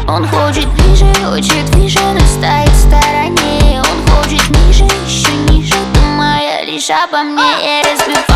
Он хочет ближе, хочет выше, но стоит в стороне. Он хочет ниже, еще ниже, думая лишь обо мне. Я разбив